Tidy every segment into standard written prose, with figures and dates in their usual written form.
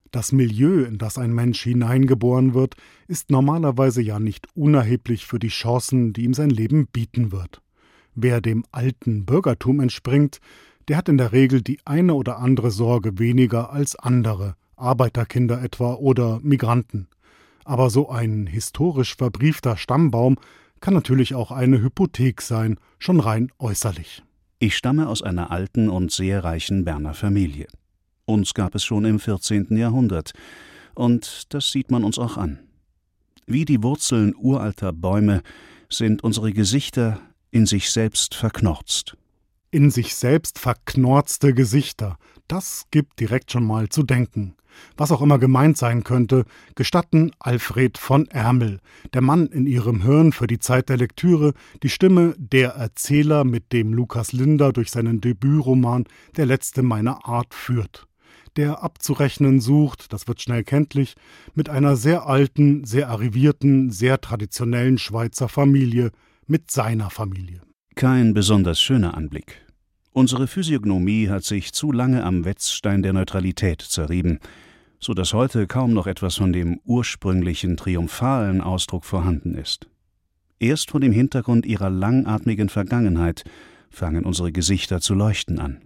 Das Milieu, in das ein Mensch hineingeboren wird, ist normalerweise ja nicht unerheblich für die Chancen, die ihm sein Leben bieten wird. Wer dem alten Bürgertum entspringt, der hat in der Regel die eine oder andere Sorge weniger als andere, Arbeiterkinder etwa oder Migranten. Aber so ein historisch verbriefter Stammbaum kann natürlich auch eine Hypothek sein, schon rein äußerlich. Ich stamme aus einer alten und sehr reichen Berner Familie. Uns gab es schon im 14. Jahrhundert. Und das sieht man uns auch an. Wie die Wurzeln uralter Bäume sind unsere Gesichter in sich selbst verknorzt. In sich selbst verknorzte Gesichter, das gibt direkt schon mal zu denken. Was auch immer gemeint sein könnte, gestatten Alfred von Ärmel, der Mann in ihrem Hirn für die Zeit der Lektüre, die Stimme der Erzähler, mit dem Lukas Linder durch seinen Debütroman Der letzte meiner Art führt. Der abzurechnen sucht, das wird schnell kenntlich, mit einer sehr alten, sehr arrivierten, sehr traditionellen Schweizer Familie, mit seiner Familie. Kein besonders schöner Anblick. Unsere Physiognomie hat sich zu lange am Wetzstein der Neutralität zerrieben, so dass heute kaum noch etwas von dem ursprünglichen triumphalen Ausdruck vorhanden ist. Erst vor dem Hintergrund ihrer langatmigen Vergangenheit fangen unsere Gesichter zu leuchten an.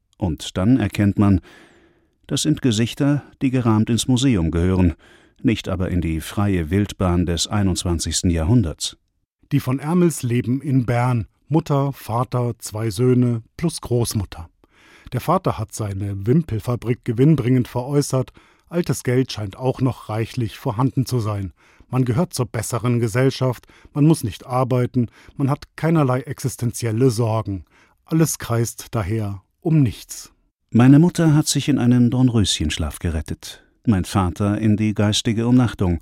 Und dann erkennt man, das sind Gesichter, die gerahmt ins Museum gehören, nicht aber in die freie Wildbahn des 21. Jahrhunderts. Die von Ärmels leben in Bern, Mutter, Vater, 2 Söhne plus Großmutter. Der Vater hat seine Wimpelfabrik gewinnbringend veräußert, altes Geld scheint auch noch reichlich vorhanden zu sein. Man gehört zur besseren Gesellschaft, man muss nicht arbeiten, man hat keinerlei existenzielle Sorgen. Alles kreist daher um nichts. Meine Mutter hat sich in einen Dornröschenschlaf gerettet, mein Vater in die geistige Umnachtung.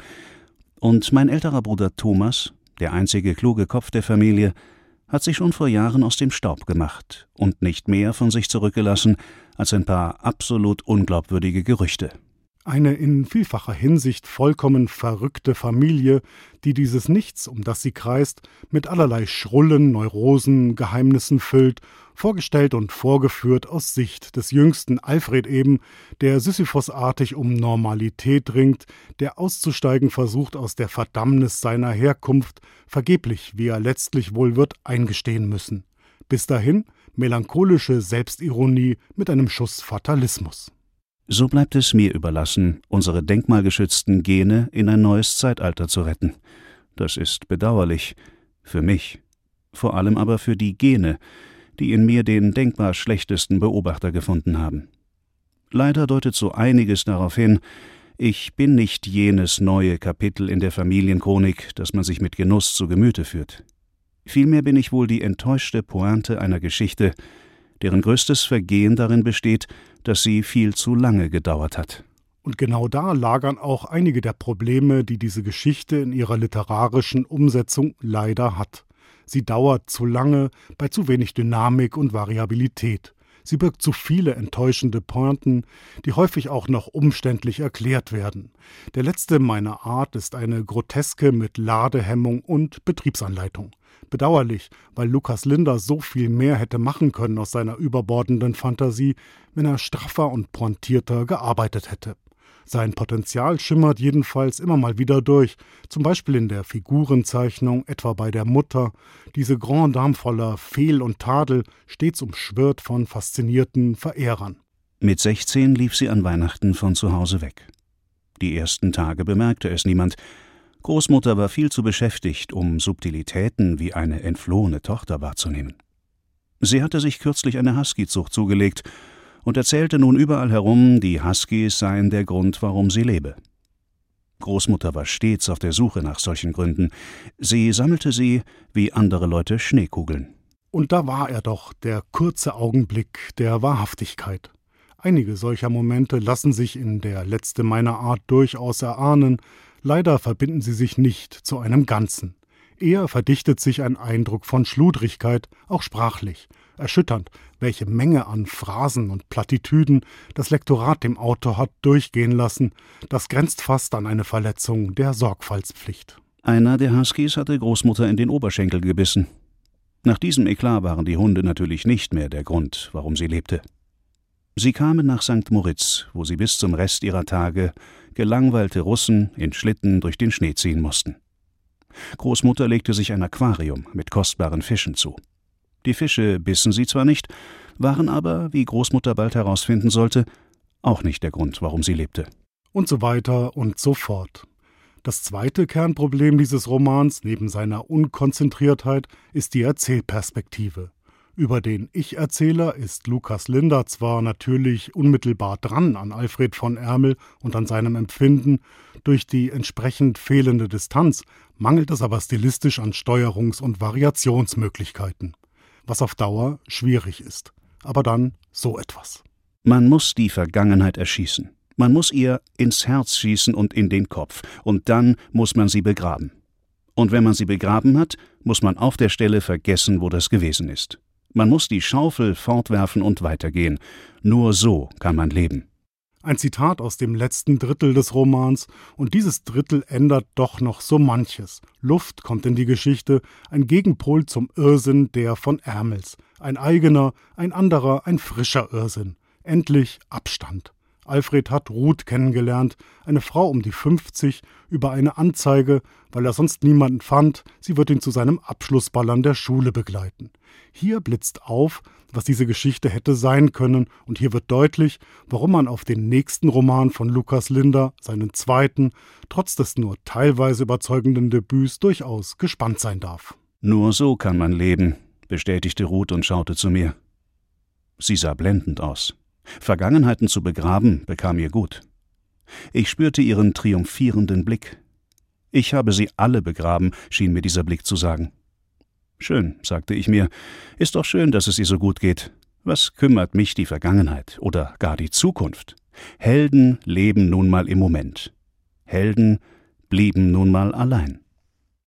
Und mein älterer Bruder Thomas, der einzige kluge Kopf der Familie, hat sich schon vor Jahren aus dem Staub gemacht und nicht mehr von sich zurückgelassen als ein paar absolut unglaubwürdige Gerüchte. Eine in vielfacher Hinsicht vollkommen verrückte Familie, die dieses Nichts, um das sie kreist, mit allerlei Schrullen, Neurosen, Geheimnissen füllt, vorgestellt und vorgeführt aus Sicht des jüngsten Alfred eben, der Sisyphosartig um Normalität ringt, der auszusteigen versucht aus der Verdammnis seiner Herkunft, vergeblich, wie er letztlich wohl wird eingestehen müssen. Bis dahin melancholische Selbstironie mit einem Schuss Fatalismus. So bleibt es mir überlassen, unsere denkmalgeschützten Gene in ein neues Zeitalter zu retten. Das ist bedauerlich. Für mich. Vor allem aber für die Gene, die in mir den denkbar schlechtesten Beobachter gefunden haben. Leider deutet so einiges darauf hin, ich bin nicht jenes neue Kapitel in der Familienchronik, das man sich mit Genuss zu Gemüte führt. Vielmehr bin ich wohl die enttäuschte Pointe einer Geschichte, deren größtes Vergehen darin besteht, dass sie viel zu lange gedauert hat. Und genau da lagern auch einige der Probleme, die diese Geschichte in ihrer literarischen Umsetzung leider hat. Sie dauert zu lange, bei zu wenig Dynamik und Variabilität. Sie birgt zu viele enttäuschende Pointen, die häufig auch noch umständlich erklärt werden. Der letzte meiner Art ist eine Groteske mit Ladehemmung und Betriebsanleitung. Bedauerlich, weil Lukas Linder so viel mehr hätte machen können aus seiner überbordenden Fantasie, wenn er straffer und pointierter gearbeitet hätte. Sein Potenzial schimmert jedenfalls immer mal wieder durch, zum Beispiel in der Figurenzeichnung, etwa bei der Mutter, diese Grande Dame voller Fehl und Tadel, stets umschwirrt von faszinierten Verehrern. Mit 16 lief sie an Weihnachten von zu Hause weg. Die ersten Tage bemerkte es niemand. Großmutter war viel zu beschäftigt, um Subtilitäten wie eine entflohene Tochter wahrzunehmen. Sie hatte sich kürzlich eine Husky-Zucht zugelegt und erzählte nun überall herum, die Huskies seien der Grund, warum sie lebe. Großmutter war stets auf der Suche nach solchen Gründen. Sie sammelte sie, wie andere Leute Schneekugeln. Und da war er doch, der kurze Augenblick der Wahrhaftigkeit. Einige solcher Momente lassen sich in der letzte meiner Art durchaus erahnen, leider verbinden sie sich nicht zu einem Ganzen. Eher verdichtet sich ein Eindruck von Schludrigkeit, auch sprachlich. Erschütternd, welche Menge an Phrasen und Plattitüden das Lektorat dem Autor hat durchgehen lassen. Das grenzt fast an eine Verletzung der Sorgfaltspflicht. Einer der Huskies hatte Großmutter in den Oberschenkel gebissen. Nach diesem Eklat waren die Hunde natürlich nicht mehr der Grund, warum sie lebte. Sie kamen nach St. Moritz, wo sie bis zum Rest ihrer Tage gelangweilte Russen in Schlitten durch den Schnee ziehen mussten. Großmutter legte sich ein Aquarium mit kostbaren Fischen zu. Die Fische bissen sie zwar nicht, waren aber, wie Großmutter bald herausfinden sollte, auch nicht der Grund, warum sie lebte. Und so weiter und so fort. Das zweite Kernproblem dieses Romans, neben seiner Unkonzentriertheit, ist die Erzählperspektive. Über den Ich-Erzähler ist Lukas Linder zwar natürlich unmittelbar dran an Alfred von Ärmel und an seinem Empfinden, durch die entsprechend fehlende Distanz mangelt es aber stilistisch an Steuerungs- und Variationsmöglichkeiten, was auf Dauer schwierig ist. Aber dann so etwas. Man muss die Vergangenheit erschießen. Man muss ihr ins Herz schießen und in den Kopf, und dann muss man sie begraben. Und wenn man sie begraben hat, muss man auf der Stelle vergessen, wo das gewesen ist. Man muss die Schaufel fortwerfen und weitergehen. Nur so kann man leben. Ein Zitat aus dem letzten Drittel des Romans, und dieses Drittel ändert doch noch so manches. Luft kommt in die Geschichte, ein Gegenpol zum Irrsinn der von Ärmels. Ein eigener, ein anderer, ein frischer Irrsinn. Endlich Abstand. Alfred hat Ruth kennengelernt, eine Frau um die 50, über eine Anzeige, weil er sonst niemanden fand, sie wird ihn zu seinem Abschlussball an der Schule begleiten. Hier blitzt auf, was diese Geschichte hätte sein können, und hier wird deutlich, warum man auf den nächsten Roman von Lukas Linder, seinen zweiten, trotz des nur teilweise überzeugenden Debüts durchaus gespannt sein darf. Nur so kann man leben, bestätigte Ruth und schaute zu mir. Sie sah blendend aus. Vergangenheiten zu begraben bekam ihr gut. Ich spürte ihren triumphierenden Blick. Ich habe sie alle begraben, schien mir dieser Blick zu sagen. Schön, sagte ich mir, ist doch schön, dass es ihr so gut geht. Was kümmert mich die Vergangenheit oder gar die Zukunft? Helden leben nun mal im Moment. Helden blieben nun mal allein.